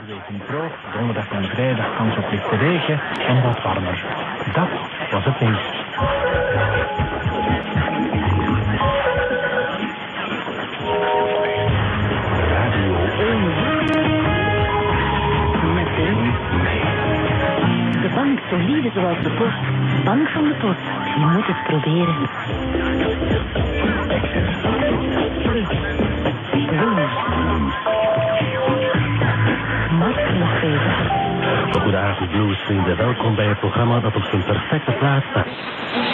week droog, donderdag en vrijdag kans op lichte regen en wat warmer. Dat was het nieuws. Radio 1. Meteen. De bank solide zoals de post. Bank van de post. Je moet het proberen. Goedenavond, bluesvrienden. Welkom bij het programma dat op zijn perfecte plaats staat.